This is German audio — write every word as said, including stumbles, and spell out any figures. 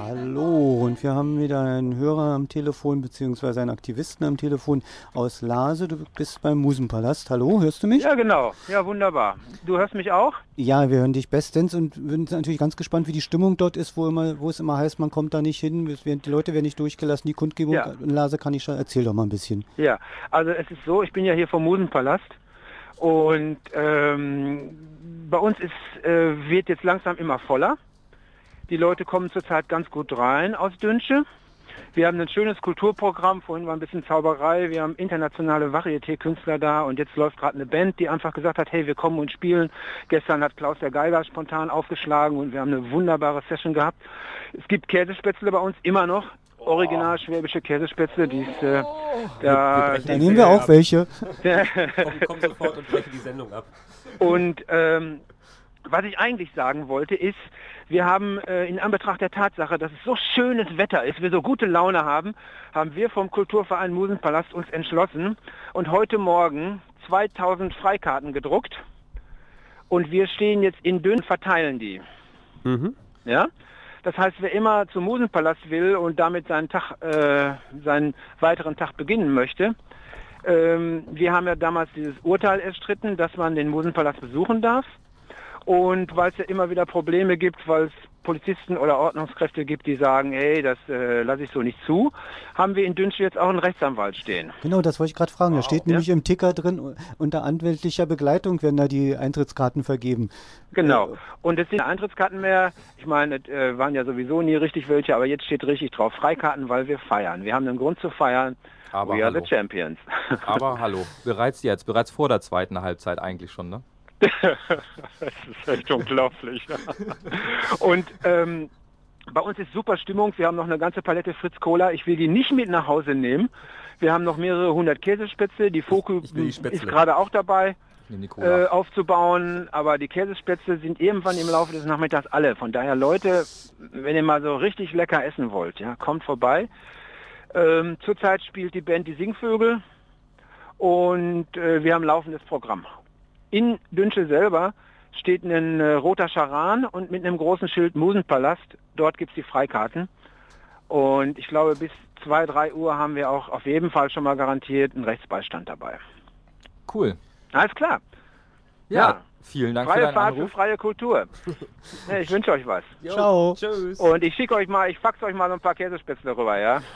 Hallo, und wir haben wieder einen Hörer am Telefon, beziehungsweise einen Aktivisten am Telefon aus Lase. Du bist beim Musenpalast. Hallo, hörst du mich? Ja, genau. Ja, wunderbar. Du hörst mich auch? Ja, wir hören dich bestens und sind natürlich ganz gespannt, wie die Stimmung dort ist, wo, immer, wo es immer heißt, man kommt da nicht hin, es werden, die Leute werden nicht durchgelassen, die Kundgebung Ja, in Lase kann ich schon. Erzähl doch mal ein bisschen. ja. Also es ist so, ich bin ja hier vom Musenpalast und ähm, bei uns ist, äh, wird jetzt langsam immer voller. Die Leute kommen zurzeit ganz gut rein aus Dünsche. Wir haben ein schönes Kulturprogramm, vorhin war ein bisschen Zauberei, wir haben internationale Varieté-Künstler da und jetzt läuft gerade eine Band, die einfach gesagt hat, hey, wir kommen und spielen. Gestern hat Klaus der Geiger spontan aufgeschlagen und wir haben eine wunderbare Session gehabt. Es gibt Käsespätzle bei uns immer noch, original schwäbische Käsespätzle, die ist, äh, Wir, wir da, brechen Da die nehmen wir Sendung auch ab. welche. Komm, komm sofort und brechen die Sendung ab. Und ähm, was ich eigentlich sagen wollte ist, wir haben äh, in Anbetracht der Tatsache, dass es so schönes Wetter ist, wir so gute Laune haben, haben wir vom Kulturverein Musenpalast uns entschlossen und heute Morgen zweitausend Freikarten gedruckt und wir stehen jetzt in Dünn, verteilen die. Mhm. Ja? Das heißt, wer immer zum Musenpalast will und damit seinen Tag, äh, seinen weiteren Tag beginnen möchte, ähm, wir haben ja damals dieses Urteil erstritten, dass man den Musenpalast besuchen darf. Und weil es ja immer wieder Probleme gibt, weil es Polizisten oder Ordnungskräfte gibt, die sagen, hey, das äh, lasse ich so nicht zu, haben wir in Dünsche jetzt auch einen Rechtsanwalt stehen. Genau, das wollte ich gerade fragen. Da steht Ja? nämlich im Ticker drin, unter anwältlicher Begleitung werden da die Eintrittskarten vergeben. Äh, Genau. Und es sind keine Eintrittskarten mehr. Ich meine, es äh, waren ja sowieso nie richtig welche, aber jetzt steht richtig drauf Freikarten, weil wir feiern. Wir haben einen Grund zu feiern. Aber We are hallo. the champions. Aber hallo, bereits jetzt, bereits vor der zweiten Halbzeit eigentlich schon, ne? Das ist echt unglaublich. Und ähm, bei uns ist super Stimmung. Wir haben noch eine ganze Palette Fritz Cola. Ich will die nicht mit nach Hause nehmen. Wir haben noch mehrere hundert Käsespätzle. Die Foku Ich will die ist Spätzle. gerade auch dabei Ich nehme die Cola. äh, aufzubauen. Aber die Käsespätzle sind irgendwann im Laufe des Nachmittags alle. Von daher, Leute, wenn ihr mal so richtig lecker essen wollt, ja, kommt vorbei. Ähm, zurzeit spielt die Band die Singvögel und äh, wir haben laufendes Programm. In Dünsche selber steht ein äh, roter Charan und mit einem großen Schild Musenpalast. Dort gibt es die Freikarten. Und ich glaube, bis zwei, drei Uhr haben wir auch auf jeden Fall schon mal garantiert einen Rechtsbeistand dabei. Cool. Alles klar. Ja, Ja. vielen Dank für Freie deinen Fahrt für Anruf. freie Kultur. Ja, ich wünsche euch was. Jo, Ciao. Tschüss. Und ich schicke euch mal, ich fax euch mal so ein paar Käsespätzle rüber, ja?